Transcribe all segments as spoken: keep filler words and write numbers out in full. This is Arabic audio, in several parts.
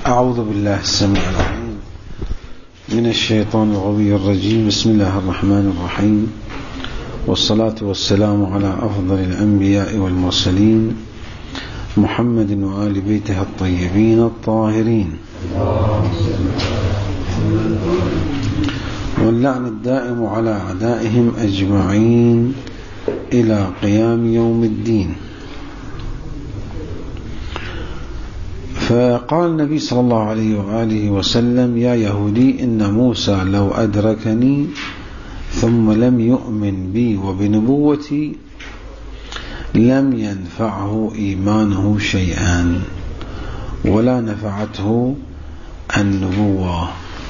أعوذ بالله السميع العليم من الشيطان الغوي الرجيم. بسم الله الرحمن الرحيم، والصلاة والسلام على أفضل الأنبياء والمرسلين محمد وآل بيته الطيبين الطاهرين، واللعن الدائم على أعدائهم أجمعين إلى قيام يوم الدين. فقال النبي صلى الله عليه وآله وسلم: يا يهودي، إن موسى لو أدركني ثم لم يؤمن بي وبنبوتي لم ينفعه إيمانه شيئا ولا نفعته النبوة.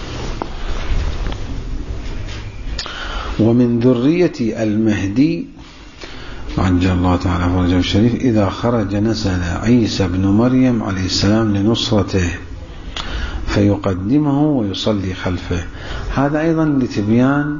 ومن ذرية المهدي عجل الله تعالى فرجه الشريف إذا خرج نزل عيسى بن مريم عليه السلام لنصرته فيقدمه ويصلي خلفه. هذا أيضا لتبيان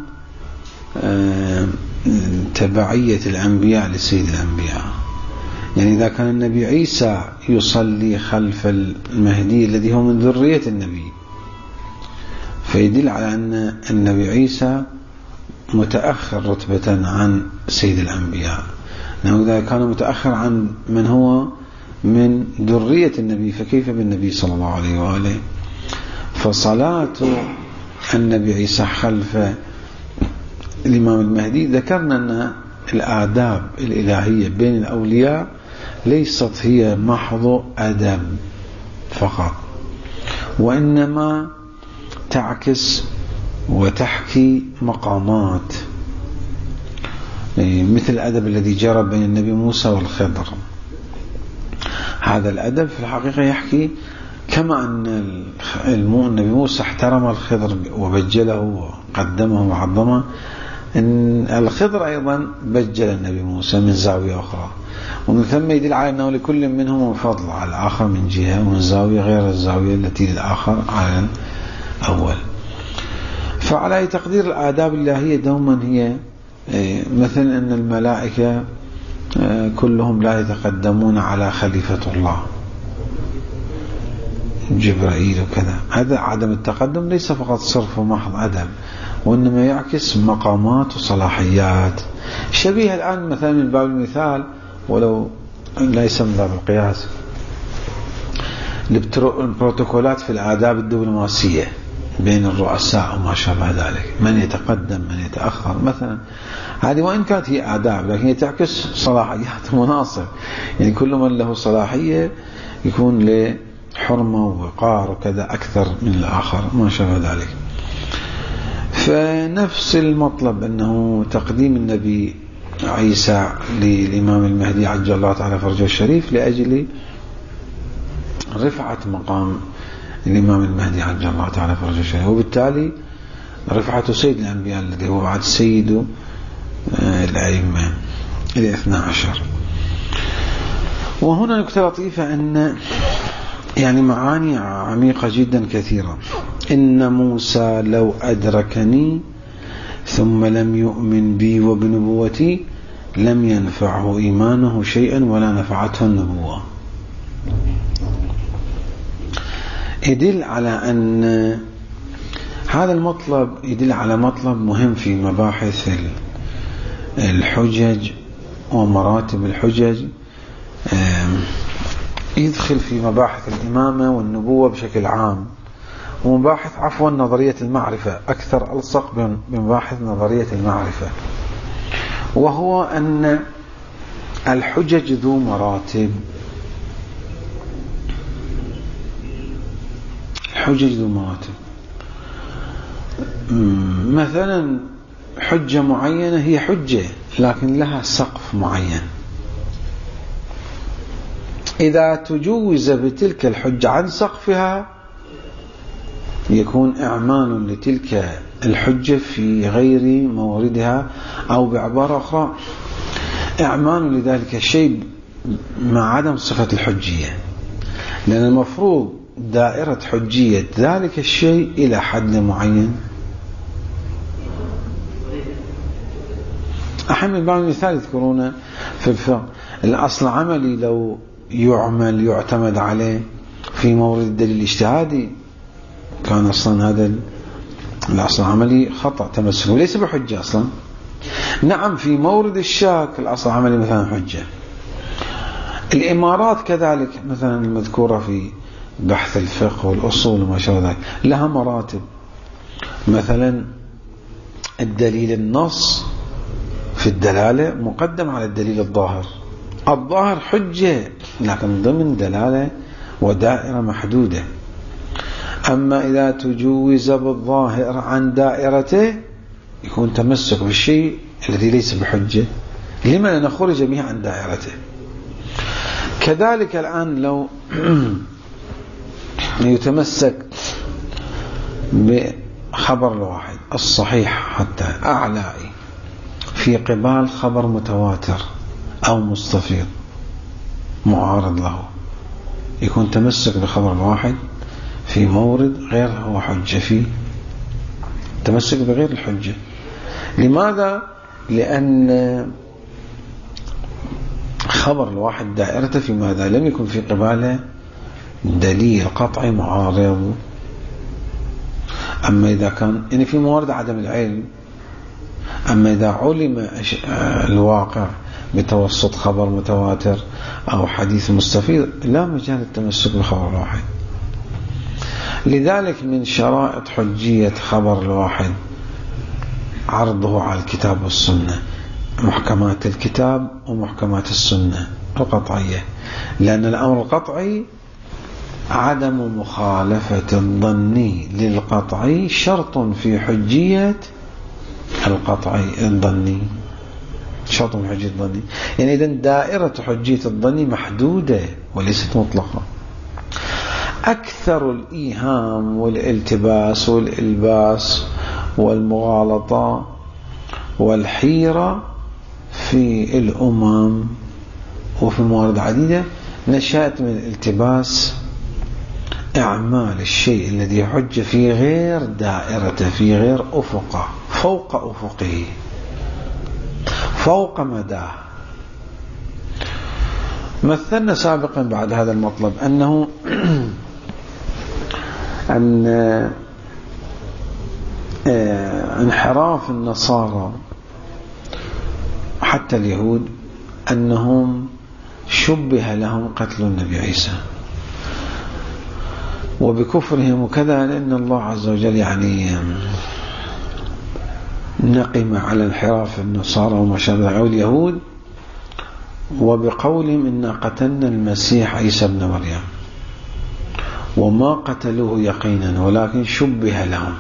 تبعية الأنبياء لسيد الأنبياء. يعني إذا كان النبي عيسى يصلي خلف المهدي الذي هو من ذرية النبي، فيدل على أن النبي عيسى متأخر رتبة عن سيد الأنبياء، لأنه إذا كان متأخر عن من هو من ذرية النبي فكيف بالنبي صلى الله عليه وآله. فصلاة النبي عيسى خلف الإمام المهدي، ذكرنا أن الآداب الإلهية بين الأولياء ليست هي محض أدب فقط، وإنما تعكس وتحكي مقامات، مثل الأدب الذي جرى بين النبي موسى والخضر. هذا الأدب في الحقيقة يحكي كما أن النبي موسى احترم الخضر وبجله وقدمه وعظمه، إن الخضر أيضا بجل النبي موسى من زاوية أخرى، ومن ثم يدل على أنه لكل منهم فضل على الآخر من جهة ومن زاوية غير الزاوية التي للآخر على الأول. فعلى تقدير الآداب الإلهية دوما هي مثل أن الملائكة كلهم لا يتقدمون على خليفة الله جبرائيل وكذا. هذا عدم التقدم ليس فقط صرف ومحض أدب، وإنما يعكس مقامات وصلاحيات. شبيه الآن مثلا من باب المثال، ولو ليس من باب القياس، البروتوكولات في الآداب الدبلوماسية بين الرؤساء وما شابه ذلك، من يتقدم من يتأخر مثلا. هذه وإن كانت هي آداب لكن هي تعكس صلاحيات مناصب، يعني كل من له صلاحية يكون له حرمة ووقار وكذا أكثر من الآخر ما شابه ذلك. فنفس المطلب أنه تقديم النبي عيسى للإمام المهدي عجل الله تعالى فرجه الشريف لأجل رفعة مقام الإمام المهدي عجل الله تعالى فرجه الشريف، وبالتالي رفعة سيد الأنبياء الذي هو بعد سيد الأئمة الاثنى عشر. وهنا نكتة لطيفة أن يعني معاني عميقة جدا كثيرة. إن موسى لو أدركني ثم لم يؤمن بي وبنبوتي لم ينفعه إيمانه شيئا ولا نفعته النبوة. يدل على أن هذا المطلب يدل على مطلب مهم في مباحث الحجج ومراتب الحجج، يدخل في مباحث الإمامة والنبوة بشكل عام، ومباحث عفوا نظرية المعرفة أكثر ألصق بمباحث نظرية المعرفة. وهو أن الحجج ذو مراتب، الحجج ذو مراتب. مثلا حجة معينة هي حجة لكن لها سقف معين، إذا تجوز بتلك الحجة عن سقفها يكون إعمال لتلك الحجة في غير موردها، أو بعبارة أخرى إعمال لذلك الشيء مع عدم صفة الحجية، لأن المفروض دائرة حجية ذلك الشيء إلى حد معين. أحيانا بعض المثال يذكرون في الفقه الأصل عملي لو يعمل يعتمد عليه في مورد الدليل الاجتهادي كان أصلا هذا الأصل العملي خطأ تمسكه ليس بحجة أصلا. نعم في مورد الشاك الأصل العملي مثلا حجة. الإمارات كذلك مثلا المذكورة في بحث الفقه والأصول وما شابه ذلك لها مراتب. مثلا الدليل النص في الدلالة مقدم على الدليل الظاهر. الظاهر حجة لكن ضمن دلالة ودائرة محدودة. أما إذا تجوز بالظاهر عن دائرته يكون تمسك بالشيء الذي ليس بحجة لما نخرج به عن دائرته. كذلك الآن لو يتمسك بخبر الواحد الصحيح حتى أعلائي في قبال خبر متواتر أو مستفيض معارض له، يكون تمسك بخبر الواحد في مورد غير هو حجة فيه، تمسك بغير الحجة. لماذا؟ لأن خبر الواحد دائرته في ماذا لم يكن في قباله دليل قطعي معارض. أما إذا كان يعني في موارد عدم العلم، أما إذا علم الواقع بتوسط خبر متواتر أو حديث مستفيض لا مجال التمسك بخبر الواحد. لذلك من شرائط حجية خبر الواحد عرضه على الكتاب والسنة، محكمات الكتاب ومحكمات السنة القطعية، لأن الأمر القطعي عدم مخالفة الظني للقطعي شرط في حجية القطعي الظني، شرط في حجية الظني. يعني إذن دائرة حجية الظني محدودة وليست مطلقة. أكثر الإيهام والالتباس والإلباس والمغالطة والحيرة في الأمم وفي موارد عديدة نشأت من الالتباس إعمال الشيء الذي حج في غير دائرته، في غير أفقه، فوق أفقه، فوق مداه. مثلنا سابقا بعد هذا المطلب أنه أن انحراف النصارى حتى اليهود أنهم شبه لهم قتل النبي عيسى وبكفرهم وكذا، لأن الله عز وجل يعني نقم على انحراف النصارى وما شابه أو اليهود وبقولهم إنا قتلنا المسيح عيسى ابن مريم وما قتلوه يقينا ولكن شبه لهم،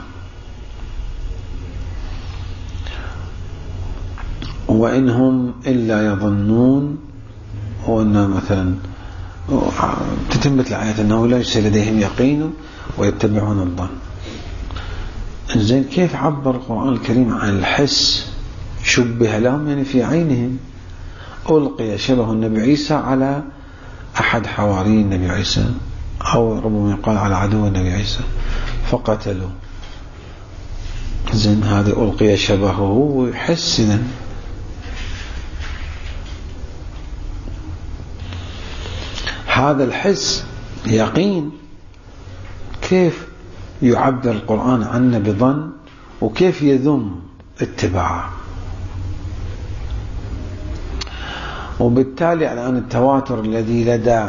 وإنهم إلا يظنون. وأن مثلا تتمت الآيات أنه لا يصير لديهم يقين ويتبعون الظن. زين كيف عبر القرآن الكريم عن الحس شبه لهم؟ يعني في عينهم ألقي شبه النبي عيسى على أحد حواري النبي عيسى أو ربما يقال على عدو النبي عيسى فقتلوا. زين هذا ألقي شبهه ويحس إذن هذا الحس يقين. كيف يعبر القرآن عنه بظن وكيف يذم اتباعه؟ وبالتالي الآن التواتر الذي لدى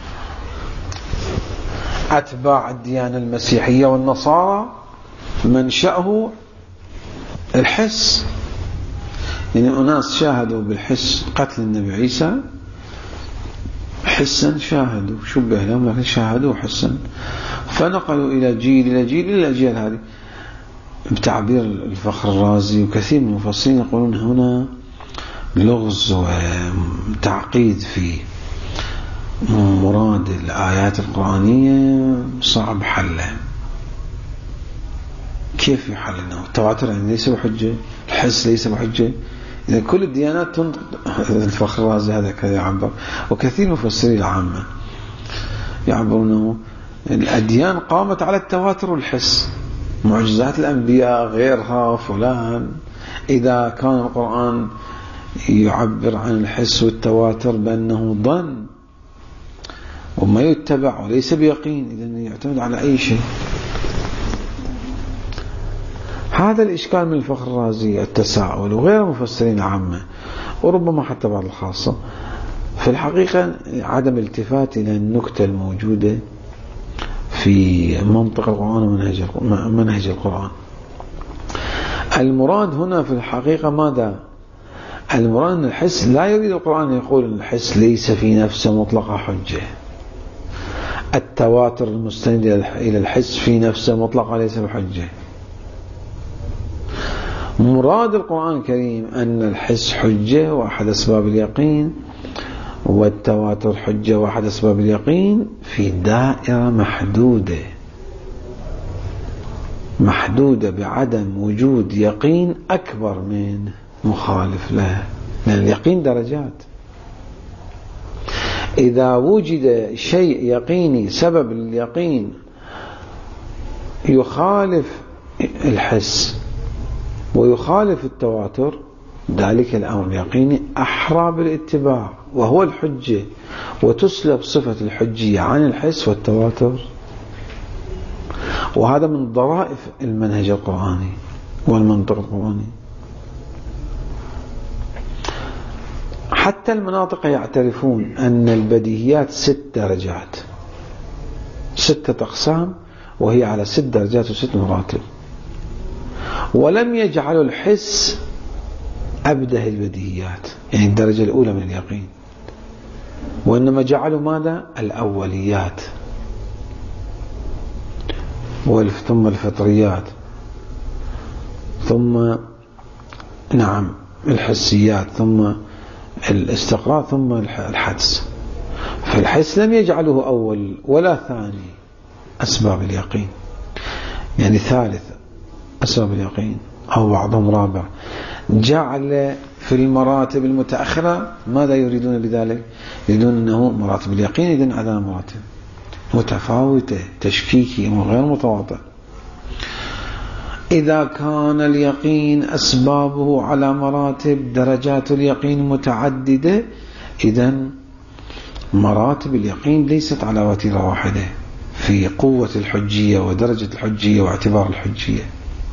أتباع الديانة المسيحية والنصارى منشأه الحس. يعني أناس شاهدوا بالحس قتل النبي عيسى حسا، شاهدوا شبه لهم لكن شاهدوا حسا، فنقلوا إلى جيل إلى جيل إلى الأجيال هذه. بتعبير الفخر الرازي وكثير من المفسرين يقولون هنا لغز وتعقيد في مراد الآيات القرآنية صعب حله. كيف يحلنه؟ التواتر يعني ليس بحجة، الحس ليس بحجة. إذا كل الديانات تنطق، الفخر الرازي هذا كذا يعبر، وكثير من المفسرين العامة يعبرونه الأديان قامت على التواتر والحس، معجزات الأنبياء غيرها فلان. إذا كان القرآن يعبر عن الحس والتواتر بأنه ظن وما يتبع وليس بيقين، إذن يعتمد على أي شيء. هذا الإشكال من الفخر الرازي التساؤل وغير مفسرين العامة وربما حتى بعض الخاصة في الحقيقة عدم الالتفات إلى النكتة الموجودة في منطق القرآن ومنهج القرآن. المراد هنا في الحقيقة ماذا؟ المراد أن الحس لا يريد القرآن يقول أن الحس ليس في نفسه مطلقة حجة، التواتر المستند إلى الحس في نفسه مطلقة ليس بحجة. مراد القرآن الكريم أن الحس حجة وأحد أسباب اليقين، والتواتر حجة وأحد أسباب اليقين في دائرة محدودة محدودة بعدم وجود يقين أكبر من مخالف له، لأن اليقين درجات. إذا وجد شيء يقيني سبب اليقين يخالف الحس ويخالف التواتر، ذلك الأمر اليقيني أحرى بالاتباع وهو الحجة، وتسلب صفة الحجية عن الحس والتواتر. وهذا من ضرائف المنهج القرآني والمنطق القرآني. حتى المناطق يعترفون أن البديهيات ست درجات، ستة أقسام، وهي على ست درجات وست مراتب، ولم يجعلوا الحس أبده البديهيات، يعني الدرجة الأولى من اليقين، وإنما جعلوا ماذا؟ الأوليات، ثم الفطريات، ثم نعم الحسيات، ثم الاستقراء، ثم الحدس. فالحس لم يجعله أول ولا ثاني أسباب اليقين، يعني ثالث أسباب اليقين أو بعضهم رابع. جعل في المراتب المتأخرة ماذا يريدون بذلك؟ يريدون أنه مراتب اليقين إذن عدم مراتب متفاوتة تشكيكي وغير متواطئ. إذا كان اليقين أسبابه على مراتب درجات اليقين متعددة، إذن مراتب اليقين ليست على وتيرة واحدة في قوة الحجية ودرجة الحجية واعتبار الحجية.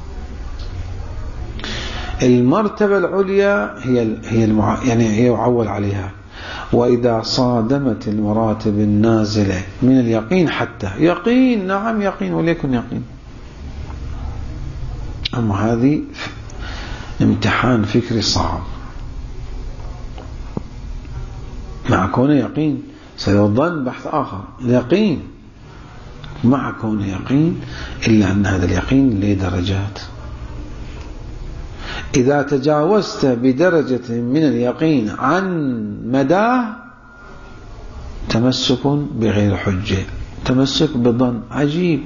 المرتبة العليا هي هي المع... يعني هي يعول عليها. وإذا صادمت المراتب النازلة من اليقين، حتى يقين نعم يقين وليكن يقين، أما هذه امتحان فكري صعب مع كونه يقين. سيظن بحث آخر، يقين مع كونه يقين، إلا أن هذا اليقين له درجات. إذا تجاوزت بدرجة من اليقين عن مداه، تمسك بغير حجة، تمسك بالظن. عجيب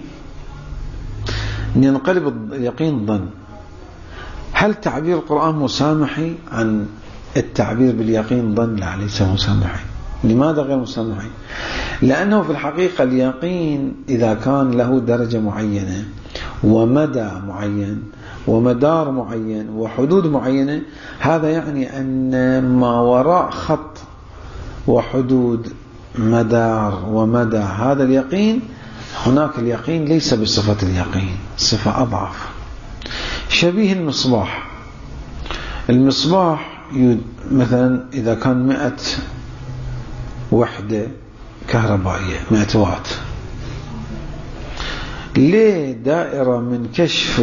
ينقلب اليقين ظن. هل تعبير القرآن مسامحي عن التعبير باليقين ظن؟ لا، ليس مسامحي. لماذا غير مسامحي؟ لأنه في الحقيقة اليقين إذا كان له درجة معينة ومدى معين ومدار معين وحدود معينة، هذا يعني أن ما وراء خط وحدود مدار ومدى هذا اليقين، هناك اليقين ليس بصفة اليقين، صفة أضعف. شبيه المصباح. المصباح مثلا إذا كان مئة وحدة كهربائية، مئة وات، ليه دائرة من كشف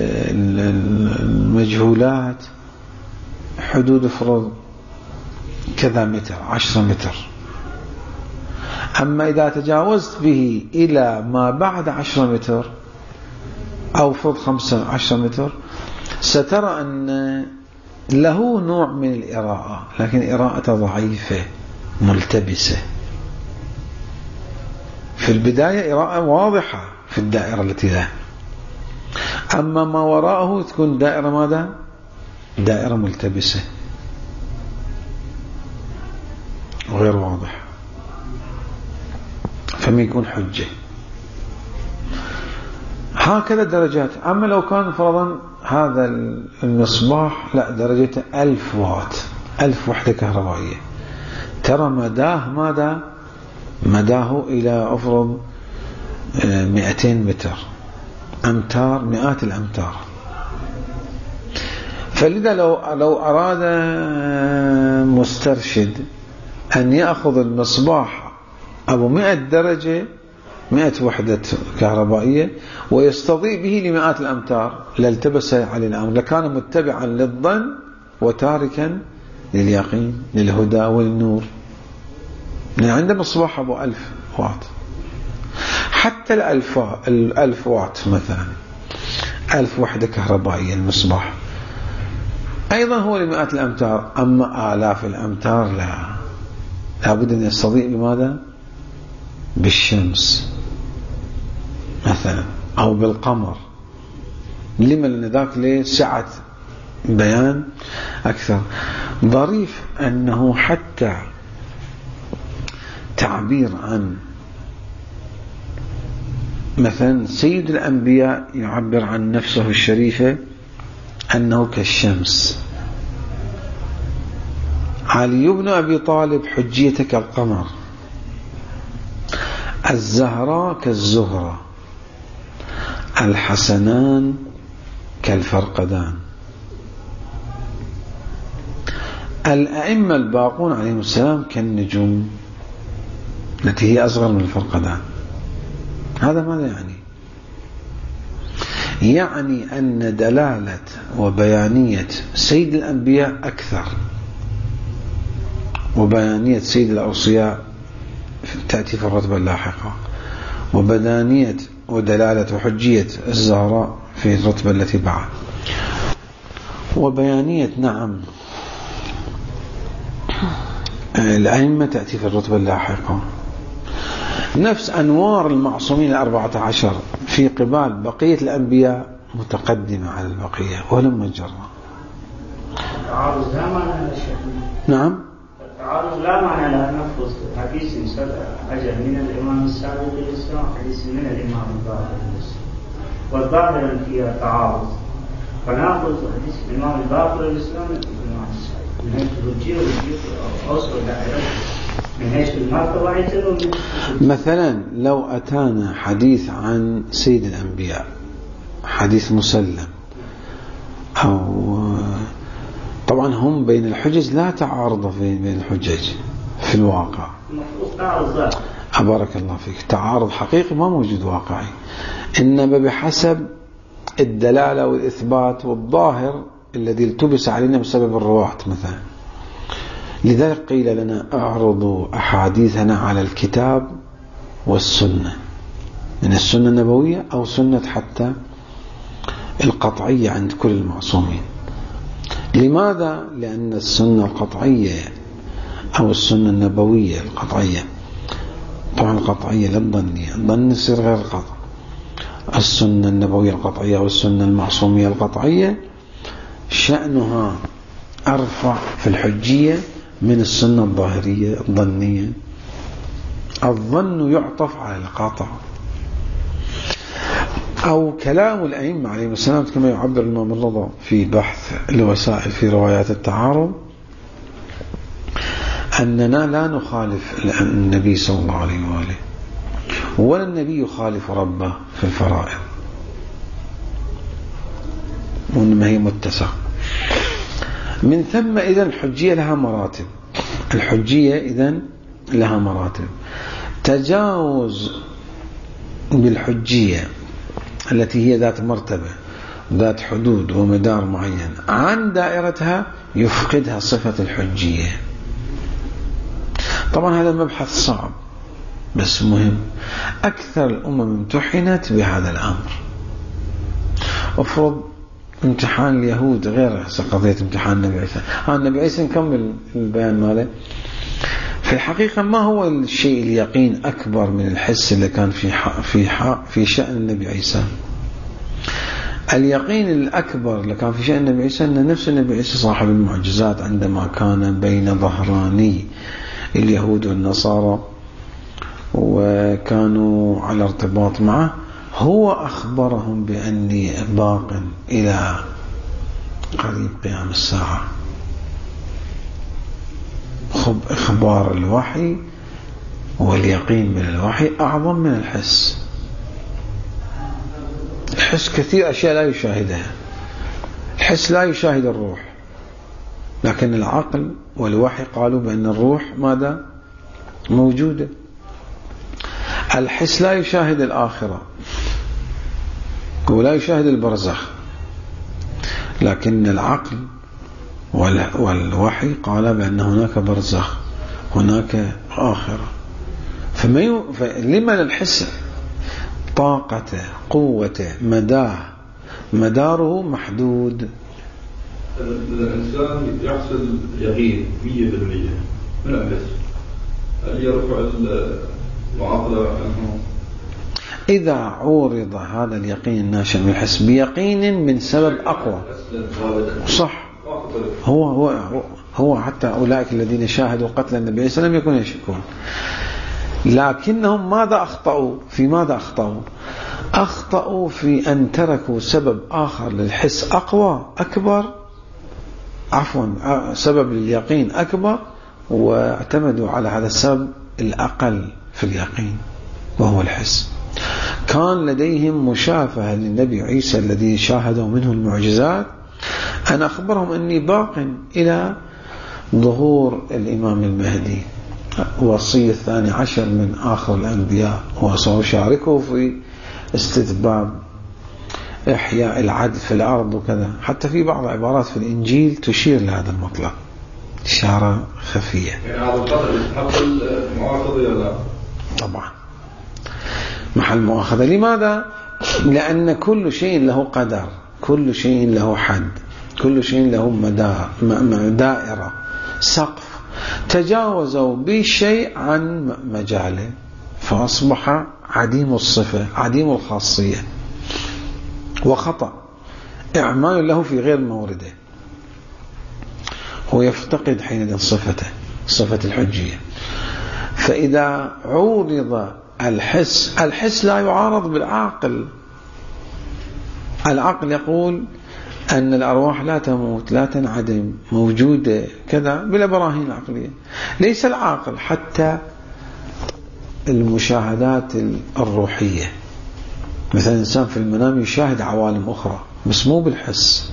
المجهولات حدود فرض كذا متر، عشرة متر. أما إذا تجاوزت به إلى ما بعد عشرة متر أو فرض خمسة عشرة متر، سترى أن له نوع من الإراءة، لكن إراءة ضعيفة ملتبسة. في البداية إراءة واضحة في الدائرة التي له، أما ما وراءه تكون دائرة ماذا؟ دائرة ملتبسة غير واضح، فما يكون حجة. هكذا درجات. أما لو كان فرضا هذا المصباح لا درجته ألف وات، ألف وحدة كهربائية، ترى مداه ماذا؟ مداه إلى أفرض مئتين متر، أمتار، مئات الأمتار. فلذا لو لو أراد مسترشد أن يأخذ المصباح أبو مئة درجة، مئة وحدة كهربائية، ويستضيء به لمئات الأمتار، لالتبس على الأمر، لكان متبعا للظن وتاركا لليقين، للهدى والنور. يعني عنده مصباح أبو ألف واط، حتى الألف, الألف واط مثلا، ألف وحدة كهربائية المصباح أيضا هو لمئات الأمتار. أما آلاف الأمتار لا، لابد أن يستضيء بماذا؟ بالشمس مثلا أو بالقمر. لما؟ لأن ذاك ليه سعة بيان أكثر. ظريف أنه حتى تعبير عن مثلا سيد الأنبياء يعبر عن نفسه الشريفة أنه كالشمس. علي بن أبي طالب حجيته كالقمر، الزهراء كالزهرة، الحسنان كالفرقدان. الأئمة الباقون عليهم السلام كالنجوم التي هي أصغر من الفرقدان. هذا ماذا يعني؟ يعني أن دلالة وبيانية سيد الأنبياء أكثر، وبيانية سيد الأوصياء تأتي في الرتبة اللاحقة، وبدانية ودلالة وحجية الزهراء في الرتبة التي بعد، وبيانية نعم الأئمة تأتي في الرتبة اللاحقة. نفس أنوار المعصومين الأربعة عشر في قبال بقية الأنبياء متقدمة على البقية ولم يجرى. التعارض لا معنى له. نعم، التعارض لا معنى له. نفس حديث أجل من الإمام السابق للإسلام، حديث من الإمام الباقر للإسلام، والظاهر فيها تعارض، فنأخذ حديث الإمام الباقر للإسلام من الإمام السابق من حيث الرجية والرجية أوصل دائرة من حيث المرتبة يتلو. مثلا لو أتانا حديث عن سيد الأنبياء، حديث مسلم، أو طبعا هم بين الحجج لا تعارض بين الحجج في الواقع، أبارك الله فيك، تعارض حقيقي ما موجود واقعي، إنما بحسب الدلالة والإثبات والظاهر الذي التبس علينا بسبب الرواة مثلا. لذلك قيل لنا اعرضوا أحاديثنا على الكتاب والسنة، من السنة النبوية أو سنة حتى القطعية عند كل المعصومين. لماذا؟ لأن السنة القطعية أو السنة النبوية القطعية، طبعا القطعية لا الظنية، الظن يصير غير القطع، السنة النبوية القطعية والسنة المعصومية القطعية شأنها أرفع في الحجية من السنة الظاهرية الظنية. الظن يعطف على القطع. أو كلام الأئمة عليهم السلام كما يعبر الإمام الرضا في بحث الوسائل في روايات التعارض، أننا لا نخالف النبي صلى الله عليه وآله، ولا النبي يخالف ربه في الفرائض، وإنما هي متسق. من ثم إذن الحجية لها مراتب. الحجية إذن لها مراتب. تجاوز بالحجية التي هي ذات مرتبة ذات حدود ومدار معين عن دائرتها يفقدها صفة الحجية. طبعا هذا مبحث صعب بس مهم. أكثر الأمم امتحنت بهذا الأمر. أفرض امتحان اليهود غير قضية امتحان النبي عيسى. ها النبي عيسى نكمل البيان ماله. في الحقيقة ما هو الشيء اليقين أكبر من الحس اللي كان في حق في حق في شأن النبي عيسى؟ اليقين الأكبر اللي كان في شأن النبي عيسى أن نفس النبي عيسى صاحب المعجزات عندما كان بين ظهراني اليهود والنصارى وكانوا على ارتباط معه، هو أخبرهم بأني باق إلى قريب قيام الساعة. إخبار الوحي واليقين من الوحي أعظم من الحس. الحس كثير أشياء لا يشاهدها، الحس لا يشاهد الروح، لكن العقل والوحي قالوا بأن الروح ماذا موجودة. الحس لا يشاهد الآخرة ولا يشاهد البرزخ، لكن العقل والوحي قال بأن هناك برزخ، هناك آخرة. فما ي... فلمن الحس طاقته، قوته، مداه، مداره محدود. الإنسان يحصل يقين مية بالمية من الحس، هل يرفع المعاقلة عنه؟ إذا عورض هذا اليقين الناشئ من الحس بيقين من سبب أقوى، صح، هو هو هو حتى أولئك الذين شاهدوا قتل النبي صلى الله عليه وسلم يكونوا يشكون، لكنهم ماذا أخطأوا؟ في ماذا أخطأوا؟ أخطأوا في أن تركوا سبب آخر للحس أقوى أكبر، عفوا سبب لليقين أكبر، واعتمدوا على هذا السبب الأقل في اليقين وهو الحس. كان لديهم مشافهة للنبي عيسى الذي شاهدوا منه المعجزات، أنا أخبرهم أني باق إلى ظهور الإمام المهدي وصي الثاني عشر من آخر الأنبياء، وسأشاركه في استتباب إحياء العدل في الأرض وكذا. حتى في بعض العبارات في الإنجيل تشير لهذا المطلب إشارة خفية. يعني هذا القدر يستحق المؤاخذة ولا لا؟ طبعا محل مؤاخذة. لماذا؟ لأن كل شيء له قدر، كل شيء له حد، كل شيء له دائرة، سقف. تجاوزوا بشيء عن مجاله فأصبح عديم الصفة، عديم الخاصية، وخطأ إعمال له في غير مورده، هو يفتقد حينئذ صفته، صفة الحجية. فإذا عورض الحس، الحس لا يعارض بالعقل. العقل يقول أن الأرواح لا تموت، لا تنعدم، موجودة كذا بلا براهين عقلية. ليس العاقل، حتى المشاهدات الروحية، مثلا الإنسان في المنام يشاهد عوالم أخرى بس مو بالحس،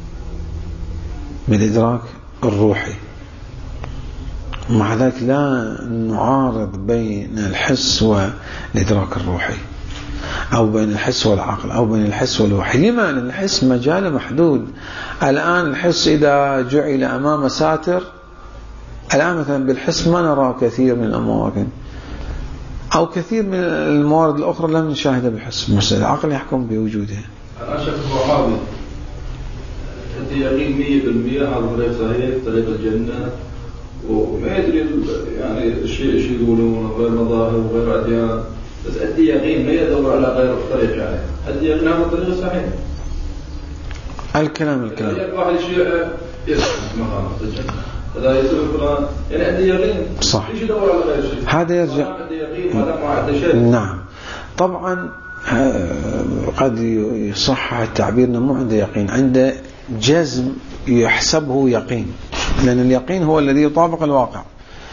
بالإدراك الروحي. ومع ذلك لا نعارض بين الحس والإدراك الروحي، أو بين الحس والعقل، أو بين الحس والوحي. لما؟ لأن الحس مجال محدود. الآن الحس إذا جعل أمام ساتر، الآن مثلا بالحس ما نرى كثير من الأمواكن، أو كثير من الموارد الأخرى لم نشاهدها بالحس، بس العقل يحكم بوجودها. أنا شك وحاضر أنت يقين مية بالمية هذا طريق صحيح، طريق الجنة، وما يدري يعني الشيء ايش يقولون، غير مظاهر وغير أديان، بس أدي يقين ما يدور على غير الطريق، يعني أدي يقين هذا الطريق صحيح. الكلام الكلام يعني واحد شيء يسمع مقام الجنة، هذا يسوي فلان، يعني أدي يقين صح، ايش يدور على غير شيء، هذا يرجع أدي يقين وهذا ما عنده شيء. نعم طبعا قد يصح التعبير أنه مو عنده يقين، عنده جزم يحسبه يقين، لأن اليقين هو الذي يطابق الواقع.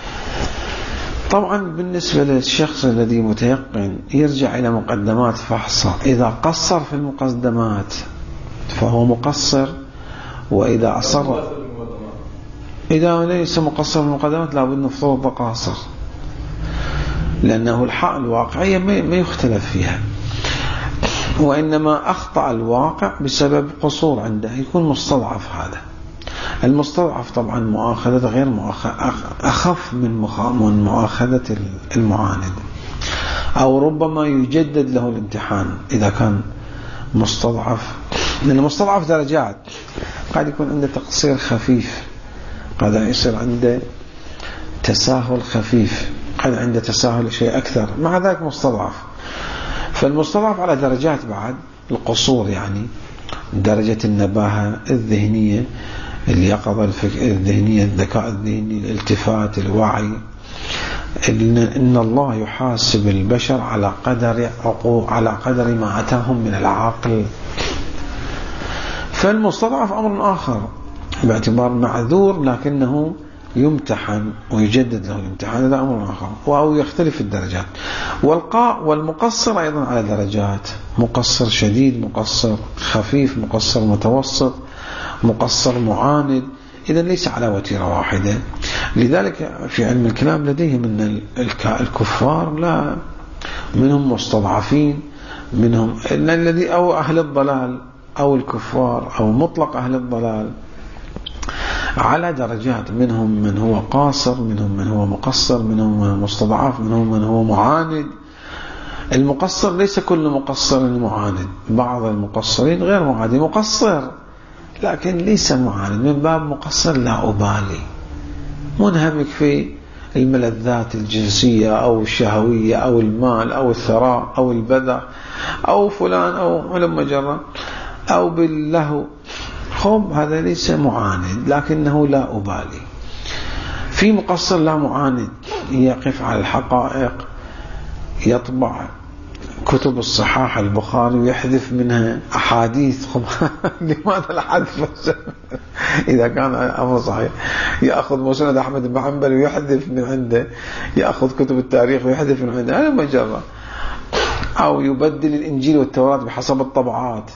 طبعا بالنسبة للشخص الذي متيقن يرجع إلى مقدمات فحصة، إذا قصر في المقدمات فهو مقصر، وإذا أصر، إذا ليس مقصر في المقدمات لابد نفترض قاصر، لأنه الحق الواقعية ما يختلف فيها، وإنما أخطأ الواقع بسبب قصور عنده، يكون مستضعف. هذا المستضعف طبعا مؤاخذة غير مؤاخذة، أخف من مؤاخذة المعاند، أو ربما يجدد له الامتحان إذا كان مستضعف، لأن المستضعف درجات، قد يكون عنده تقصير خفيف، قد يصير عنده تساهل خفيف، قد عنده تساهل شيء أكثر، مع ذلك مستضعف. فالمستضعف على درجات بعد القصور، يعني درجة النباهة الذهنية، اليقظة الذهنية، الذكاء الذهني، الالتفات، الوعي. إن الله يحاسب البشر على قدر عقول، على قدر ما أتاهم من العقل. فالمستضعف أمر آخر باعتبار معذور، لكنه يمتحن ويجدد له الامتحان، هذا أمر آخر، أو يختلف الدرجات. والقاء والمقصر أيضا على درجات، مقصر شديد، مقصر خفيف، مقصر متوسط، مقصر معاند، إذا ليس على وتيرة واحدة. لذلك في علم الكلام لديهم أن الكفار لا، منهم مستضعفين، منهم الذي أو أهل الضلال أو الكفار أو مطلق أهل الضلال على درجات، منهم من هو قاصر، منهم من هو مقصر، منهم من هو مستضعف، منهم من هو معاند. المقصر ليس كل مقصر معاند، بعض المقصرين غير معاند، مقصر لكن ليس معاند، من باب مقصر لا أبالي، منهمك في الملذات الجنسية أو الشهوية أو المال أو الثراء أو البذع أو فلان أو علم مجرى أو باللهو، خب هذا ليس معاند لكنه لا أبالي. في مقصر لا معاند، يقف على الحقائق، يطبع كتب الصحاح البخاري ويحذف منها أحاديث. لماذا الحذف؟ إذا كان أمر صحيح، يأخذ مسند أحمد بن حنبل ويحذف من عنده، يأخذ كتب التاريخ ويحذف من عنده، هذا مجرد. أو يبدل الإنجيل والتوراة بحسب الطبعات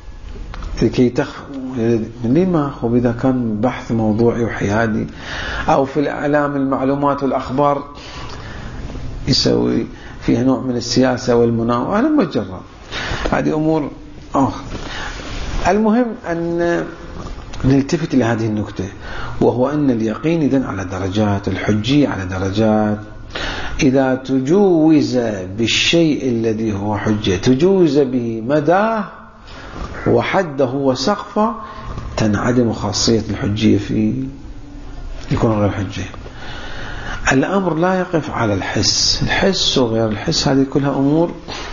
لكي تخ لما خب إذا كان بحث موضوعي وحيادي. أو في الإعلام المعلومات والأخبار يسوي فيها نوع من السياسة والمناوئة، هذا مجرد، هذه أمور آخر. المهم أن نلتفت إلى هذه النكتة، وهو أن اليقين إذن على درجات، الحجية على درجات. إذا تجوز بالشيء الذي هو حجة، تجوز به مداه وحده وسقفه، تنعدم خاصية الحجية فيه، يكون غير حجة. الأمر لا يقف على الحس، الحس وغير الحس هذه كلها أمور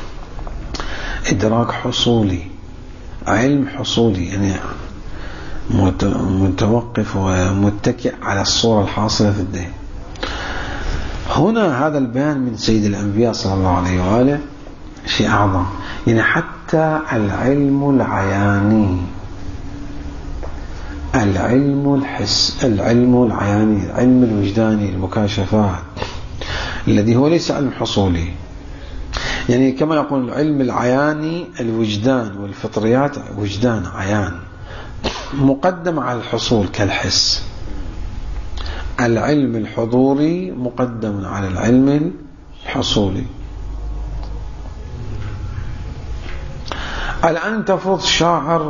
إدراك حصولي، علم حصولي، يعني متوقف ومتكئ على الصورة الحاصلة في الذهن. هنا هذا البيان من سيد الأنبياء صلى الله عليه وآله شيء أعظم، يعني حتى العلم العياني، العلم الحس، العلم العياني، العلم الوجداني، المكاشفات، الذي هو ليس علم حصولي، يعني كما يقول العلم العياني الوجدان والفطريات، وجدان عيان مقدم على الحصول كالحس. العلم الحضوري مقدم على العلم الحصولي. الآن تفرض شاعر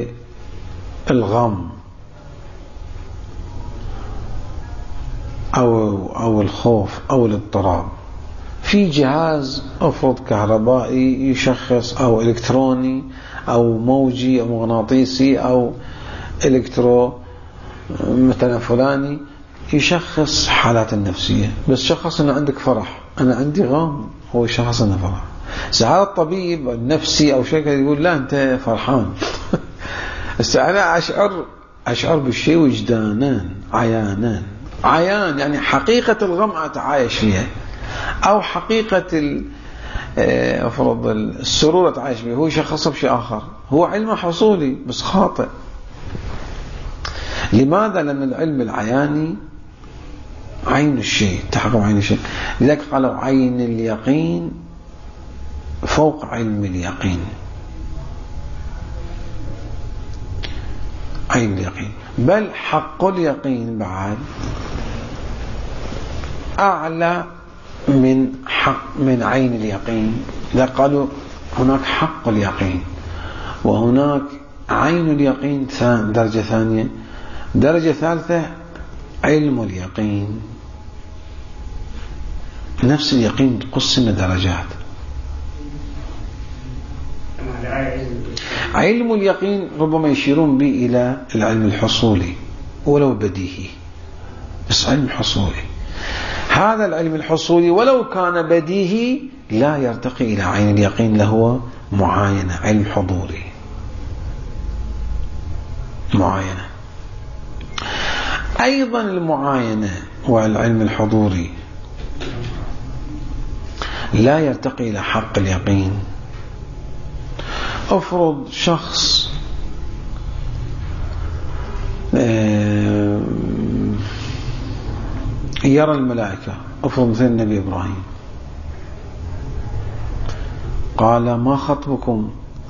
بالغم أو أو الخوف أو الاضطراب، في جهاز أفرض كهربائي يشخص، أو إلكتروني أو موجي أو مغناطيسي أو إلكترو مثلا فلاني، يشخص حالات النفسية، بس شخص أنا عندك فرح، أنا عندي غم، هو يشخص أنا فرح. ساعات الطبيب النفسي أو شيء يقول لا أنت فرحان. بس أنا أشعر أشعر بالشيء وجدانا عيانا، عيان يعني حقيقة الغم أتعايش فيها، أو حقيقة أفرض السرور أتعايش فيها، هو يشخصه بشيء آخر، هو علم حصولي بس خاطئ. لماذا؟ لأن العلم العياني عين الشيء، تحقق عين الشيء، لذلك قالوا عين اليقين فوق علم اليقين، عين اليقين، بل حق اليقين بعد أعلى من حق من عين اليقين. إذا قالوا هناك حق اليقين وهناك عين اليقين درجة ثانية، درجة ثالثة علم اليقين. نفس اليقين تقسم درجات. علم اليقين ربما يشيرون به إلى العلم الحصولي ولو بديهي، بس علم حصولي. هذا العلم الحصولي ولو كان بديهي لا يرتقي إلى عين اليقين، له معاينة، علم حضوري، معاينة. أيضا المعاينة والعلم الحضوري لا يرتقي إلى حق اليقين. أفرض شخص يرى الملائكة، أفرض مثل النبي إبراهيم قال ما خطبكم،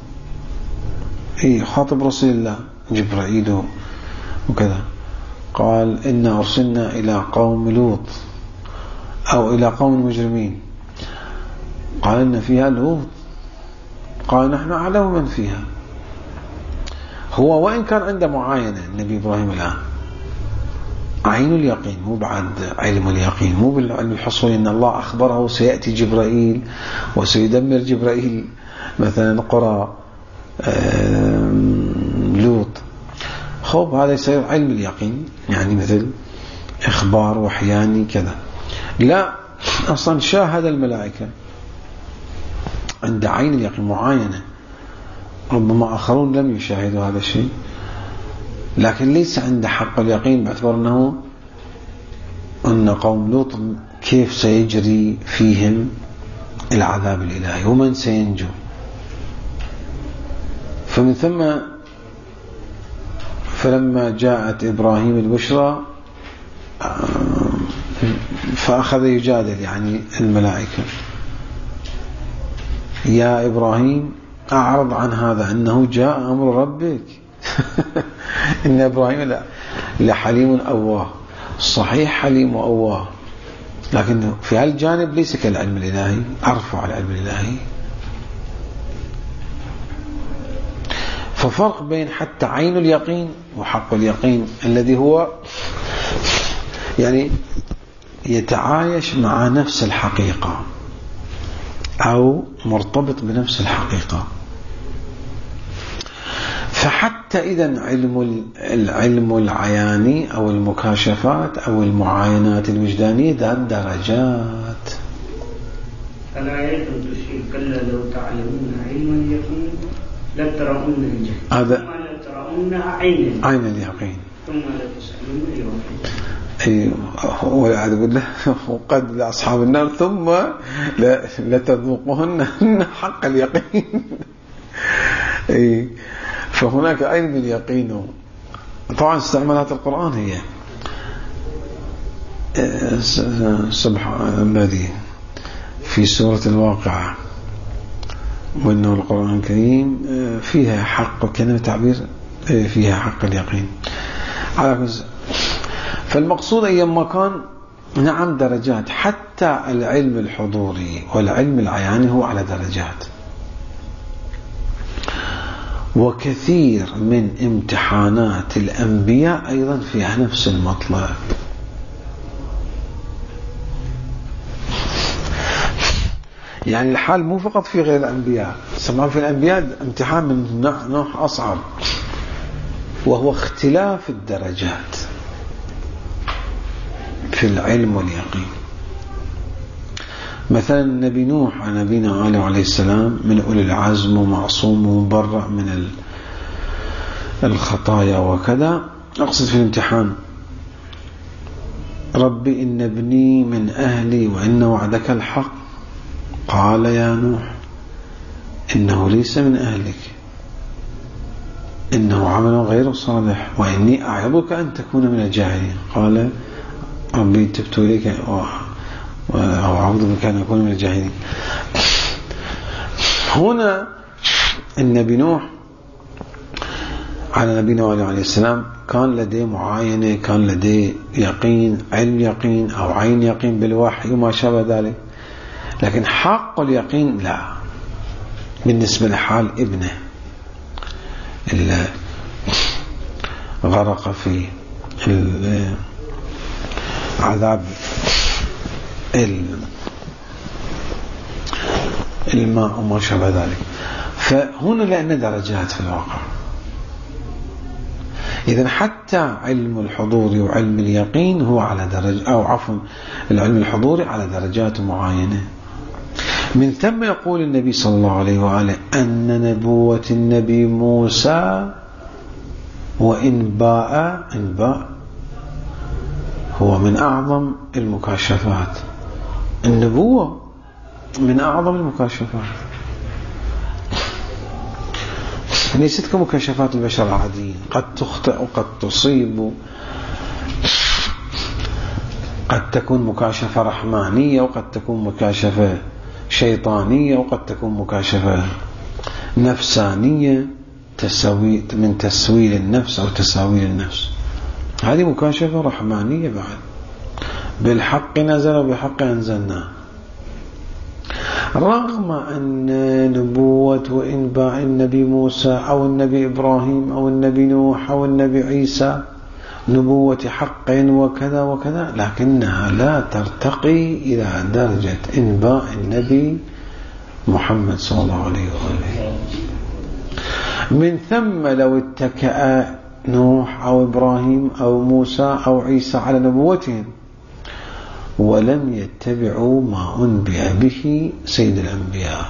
إيه خاطب رسول الله جبرائيل وكذا، قال إنا أرسلنا إلى قوم لوط أو إلى قوم مجرمين، قال إن فيها لوط، قال نحن أعلم من فيها. هو وإن كان عنده معاينة النبي إبراهيم الآن عين اليقين، مو بعد علم اليقين، مو بالعلم الحصولي أن الله أخبره سيأتي جبرائيل وسيدمر جبرائيل مثلا قرى لوط، خوف هذا يصير علم اليقين، يعني مثل إخبار وحياني كذا. لا، أصلا شاهد الملائكة عند عين اليقين معاينة، ربما آخرون لم يشاهدوا هذا الشيء، لكن ليس عند حق اليقين، باعتبار أنه أن قوم لوط كيف سيجري فيهم العذاب الإلهي ومن سينجو. فمن ثم فلما جاءت إبراهيم البشرى فأخذ يجادل يعني الملائكة، يا إبراهيم أعرض عن هذا إنه جاء أمر ربك. إن إبراهيم لحليم أواه، صحيح حليم وأواه، لكن في هالجانب ليس كالعلم الإلهي، أرفع العلم الإلهي. ففرق بين حتى عين اليقين وحق اليقين الذي هو يعني يتعايش مع نفس الحقيقة أو مرتبط بنفس الحقيقة. فحتى إذن علم العلم العياني أو المكاشفات أو المعاينات الوجدانية ذات درجات. الآيات تشير كلا لو تعلمون علم اليقين لترون الجحيم هذا ثم لترونها عين عين اليقين ثم لتسألون يومئذ. أيوه، والعياذ بالله. وقد لأصحاب النار ثم لتذوقهن حق اليقين. أي فهناك علم اليقين. طبعا استعمالات القرآن هي سبحان الذي في سورة الواقعة، وإنه القرآن الكريم فيها حق كلمة تعبير فيها حق اليقين. على فالمقصود أيما كان نعم درجات، حتى العلم الحضوري والعلم العياني هو على درجات. وكثير من امتحانات الأنبياء أيضا فيها نفس المطلب. يعني الحال مو فقط في غير الأنبياء، سمعوا في الأنبياء امتحان من نوع أصعب، وهو اختلاف الدرجات في العلم واليقين. مثلا النبي نوح نبينا آله عليه السلام من أولي العزم ومعصوم ومبرأ من الخطايا وكذا. أقصد في الامتحان ربي إن ابني من أهلي وإن وعدك الحق، قال يا نوح إنه ليس من أهلك إنه عمل غير صالح وإني أعظك أن تكون من الجاهلين. قال ربي تبت إليك أو أعوذ بك أن أكون من الجاهلين. هنا النبي نوح على نبينا عليه السلام كان لديه معاينة، كان لديه يقين، علم يقين أو عين يقين بالوحي وما شابه ذلك، لكن حق اليقين لا. بالنسبة لحال ابنه اللي غرق في عذاب الماء وما شابه ذلك. فهنا لأن درجات في الواقع. إذن حتى علم الحضور وعلم اليقين هو على درجة، أو عفوا العلم الحضوري على درجات معينة. من ثم يقول النبي صلى الله عليه وآله أن نبوة النبي موسى وإنباء إنباء هو من أعظم المكاشفات. النبوة من أعظم المكاشفات، ليست كمكاشفات البشر العاديين، قد تخطئ وقد تصيب، قد تكون مكاشفة رحمانية، وقد تكون مكاشفة شيطانية، وقد تكون مكاشفة نفسانية تسوي من تسويل النفس أو تساويل النفس. هذه مكاشفة رحمانية بعد، بالحق نزل وبحق أنزلناه. رغم أن نبوة وإنباء النبي موسى أو النبي إبراهيم أو النبي نوح أو النبي عيسى نبوة حق وكذا وكذا، لكنها لا ترتقي إلى درجة إنباء النبي محمد صلى الله عليه وآله. من ثم لو اتكأ نوح أو إبراهيم أو موسى أو عيسى على نبوتهم ولم يتبعوا ما أنبئ به سيد الأنبياء،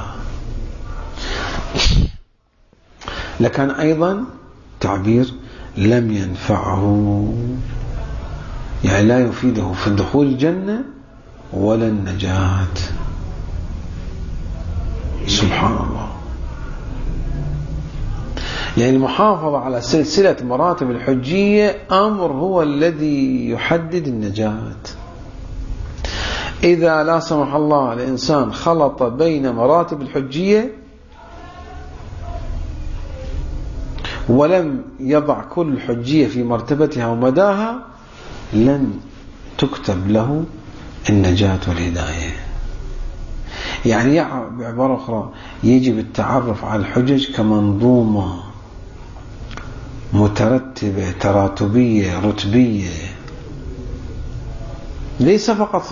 لكان أيضا تعبير لم ينفعه، يعني لا يفيده في دخول الجنة ولا النجاة. سبحان الله. يعني المحافظة على سلسلة مراتب الحجية أمر هو الذي يحدد النجاة. إذا لا سمح الله الإنسان خلط بين مراتب الحجية ولم يضع كل حجية في مرتبتها ومداها، لن تكتب له النجاة والهداية. يعني بعبارة أخرى يجب التعرف على الحجج كمنظومة مترتبة تراتبية رتبية، ليس فقط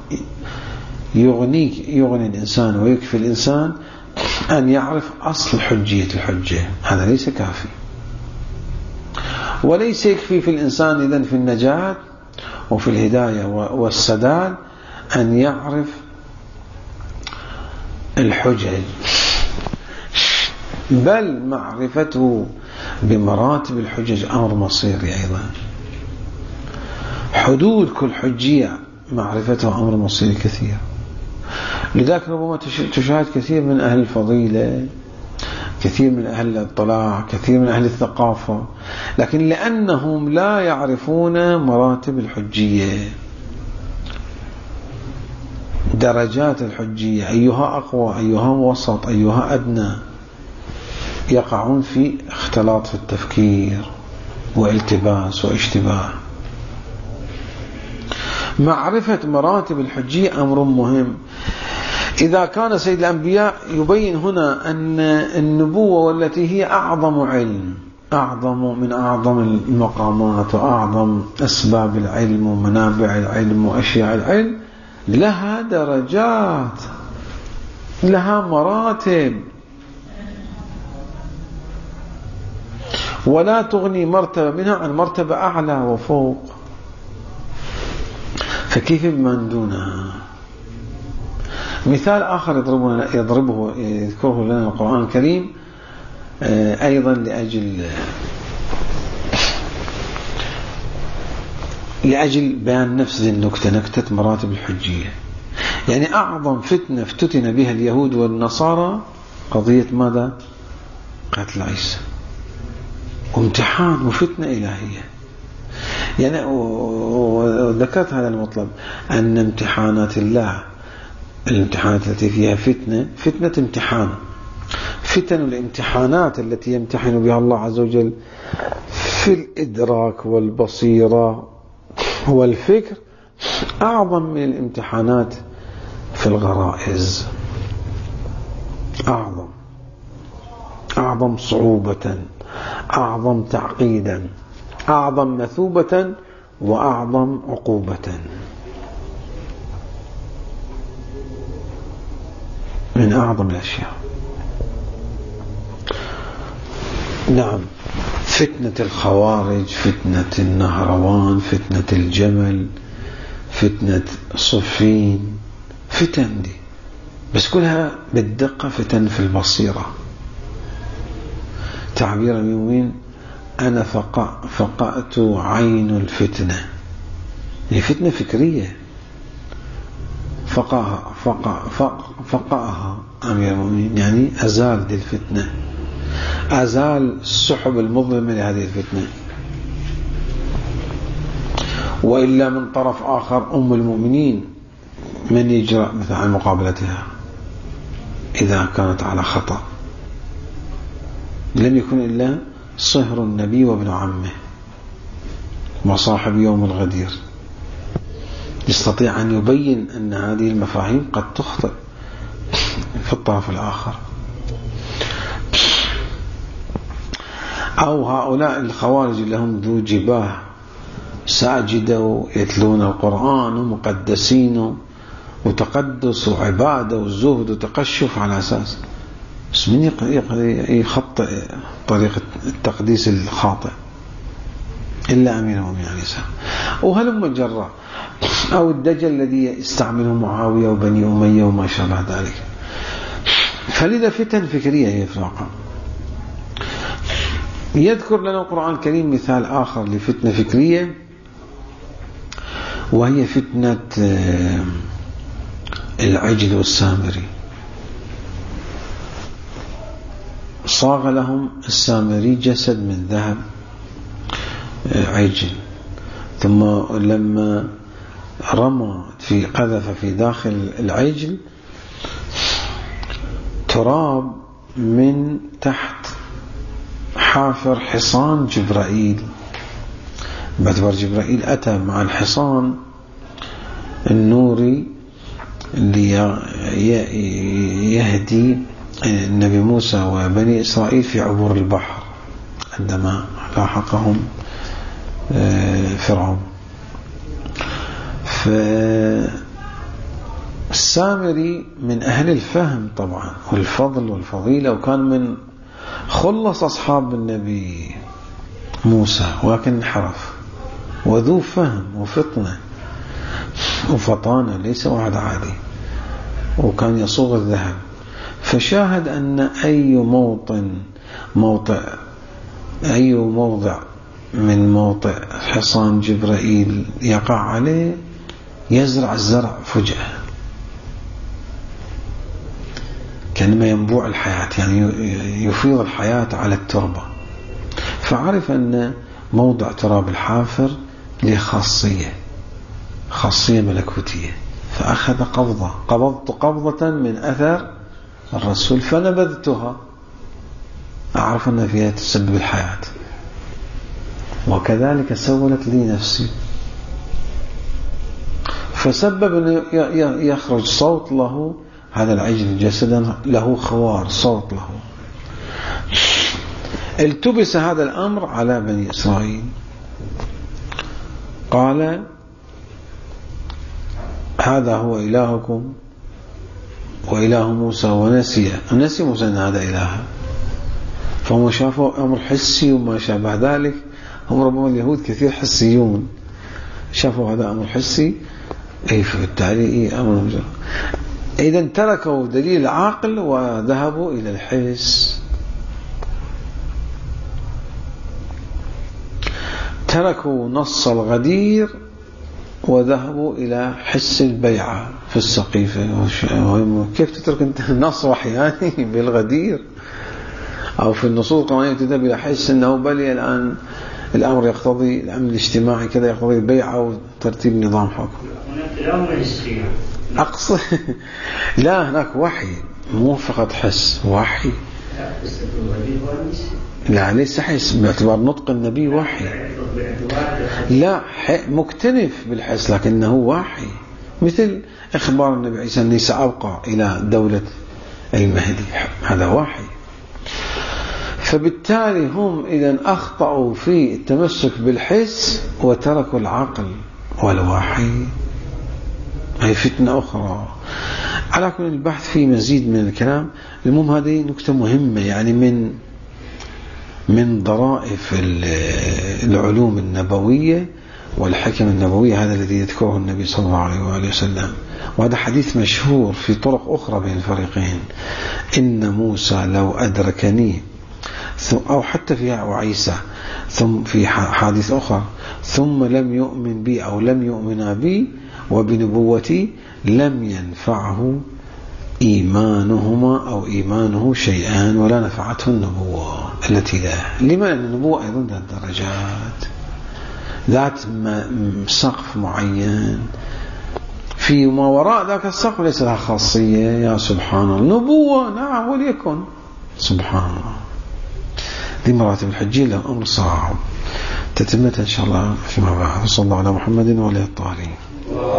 يغنيك يغني الإنسان ويكفي الإنسان أن يعرف أصل حجية الحجة، هذا ليس كافي. وليس يكفي في الإنسان إذن في النجاة وفي الهداية والسداد أن يعرف الحجج، بل معرفته بمراتب الحجج أمر مصيري أيضا. حدود كل حجية معرفته أمر مصيري كثير. لذلك ربما تشاهد كثير من أهل الفضيلة، كثير من أهل الاطلاع، كثير من أهل الثقافة، لكن لأنهم لا يعرفون مراتب الحجية، درجات الحجية، أيها أقوى، أيها وسط، أيها أدنى، يقعون في اختلاط في التفكير والتباس واشتباه. معرفة مراتب الحجية أمر مهم. إذا كان سيد الأنبياء يبين هنا أن النبوة والتي هي أعظم علم، أعظم من أعظم المقامات وأعظم أسباب العلم ومنابع العلم وأشياء العلم، لها درجات، لها مراتب، ولا تغني مرتبة منها عن مرتبة أعلى وفوق، فكيف بمن دونها؟ مثال آخر يضربه, يضربه يذكره لنا القرآن الكريم أيضا لأجل لأجل بيان نفس النكتة، نكتة مراتب الحجية. يعني أعظم فتنة افتتن بها اليهود والنصارى قضية ماذا؟ قتل عيسى، وامتحان وفتنة إلهية. يعني وذكرت هذا المطلب أن امتحانات الله، الامتحانات التي فيها فتنة، فتنة امتحان، فتن الامتحانات التي يمتحن بها الله عز وجل في الإدراك والبصيرة والفكر أعظم من الامتحانات في الغرائز، أعظم أعظم صعوبة، أعظم تعقيدا، أعظم مثوبة، وأعظم عقوبة. من أعظم الأشياء. نعم، فتنة الخوارج، فتنة النهروان، فتنة الجمل، فتنة صفين، فتن دي بس كلها بالدقة فتن في البصيرة. تعبير اليومين أنا فقع فقأت عين الفتنة، هي فتنة فكرية، فقاها فقع فقع فقاها أمير المؤمنين، يعني أزال دي الفتنة، أزال السحب المظلمة لهذه الفتنة. وإلا من طرف آخر أم المؤمنين من يجرأ مثل عن مقابلتها إذا كانت على خطأ؟ لم يكن إلا صهر النبي وابن عمه وصاحب يوم الغدير، يستطيع أن يبين أن هذه المفاهيم قد تخطئ في الطرف الآخر. أو هؤلاء الخوارج لهم ذو جباه ساجدة ويتلون القرآن ومقدسين وتقدس وعبادة وزهد وتقشف على أساس بس من يخطئ طريقة التقديس الخاطئ إلا أمير المؤمنين عليه السلام. وهلم جرى أو الدجل الذي يستعمله معاوية وبني أمية وما شابه ذلك. فلذا فتن فكرية هي في الواقع. يذكر لنا القرآن الكريم مثال آخر لفتنة فكرية، وهي فتنة العجل والسامري. صاغ لهم السامري جسد من ذهب عجل، ثم لما رمى في قذف في داخل العجل تراب من تحت حافر حصان جبرائيل، باعتبار جبرائيل أتى مع الحصان النوري اللي يهدي النبي موسى وبني إسرائيل في عبور البحر عندما لاحقهم فرعون. فالسامري من أهل الفهم طبعا والفضل والفضيلة، وكان من خلص أصحاب النبي موسى، ولكن انحرف وذو فهم وفطنة وفطانة، ليس واحد عادي، وكان يصوغ الذهب. فشاهد أن أي موطن موطئ أي موضع من موطئ حصان جبرائيل يقع عليه يزرع الزرع فجأة كأنما ينبوع الحياة، يعني يفيض الحياة على التربة. فعرف أن موضع تراب الحافر له خاصية خاصية ملكوتية، فأخذ قبضة قبضت قبضة من أثر الرسول فنبذتها، أعرف أن فيها تسبب الحياة، وكذلك سولت لي نفسي. فسبب أن يخرج صوت له، هذا العجل جسدا له خوار، صوت له. التبس هذا الأمر على بني إسرائيل، قال هذا هو إلهكم وإله موسى، ونسي نسي موسى أن هذا إله، فهم شافوا أمر حسي وما شابه ذلك. هم ربما اليهود كثير حسيون، شافوا هذا أمر حسي، أي فبالتالي أمر مجرد. إذن تركوا دليل العقل وذهبوا إلى الحس، تركوا نص الغدير وذهبوا إلى حس البيعة في السقيفة. كيف تترك انت نص وحياني بالغدير أو في النصوص القرآنية تذهب إلى حس أنه بلي الآن الأمر يقتضي الأمن الاجتماعي كذا، يقتضي البيعة وترتيب نظام حكم. أقصد لا، هناك وحي مو فقط حس، وحي. لا ليس حس باعتبار نطق النبي وحي، لا مكتنف بالحس لكنه وحي، مثل إخبار النبي عيسى أني سأبقى إلى دولة المهدي، هذا وحي. فبالتالي هم إذن أخطأوا في التمسك بالحس وتركوا العقل والوحي. هي فتنة أخرى. على كل البحث في مزيد من الكلام. المهم هذه نكتة مهمة، يعني من من ضرائف العلوم النبوية والحكم النبوية، هذا الذي يذكره النبي صلى الله عليه وآله وسلم. وهذا حديث مشهور في طرق أخرى بين الفريقين: إن موسى لو أدركني، أو حتى فيها وعيسى، ثم في حديث أخرى: ثم لم يؤمن بي أو لم يؤمن بي وبنبوتي لم ينفعه إيمانهما أو إيمانه شيئان ولا نفعته النبوة التي له. لما؟ لأن النبوة أيضا ذات درجات، ذات سقف معين، في ما وراء ذاك السقف ليس لها خاصية. يا سبحان الله، نبوة نعم وليكن، سبحان الله. ذي مراتب الحجية له أمر صعب، تتمت إن شاء الله فيما بعد. صلى الله على محمد وعلى آله الطاهرين.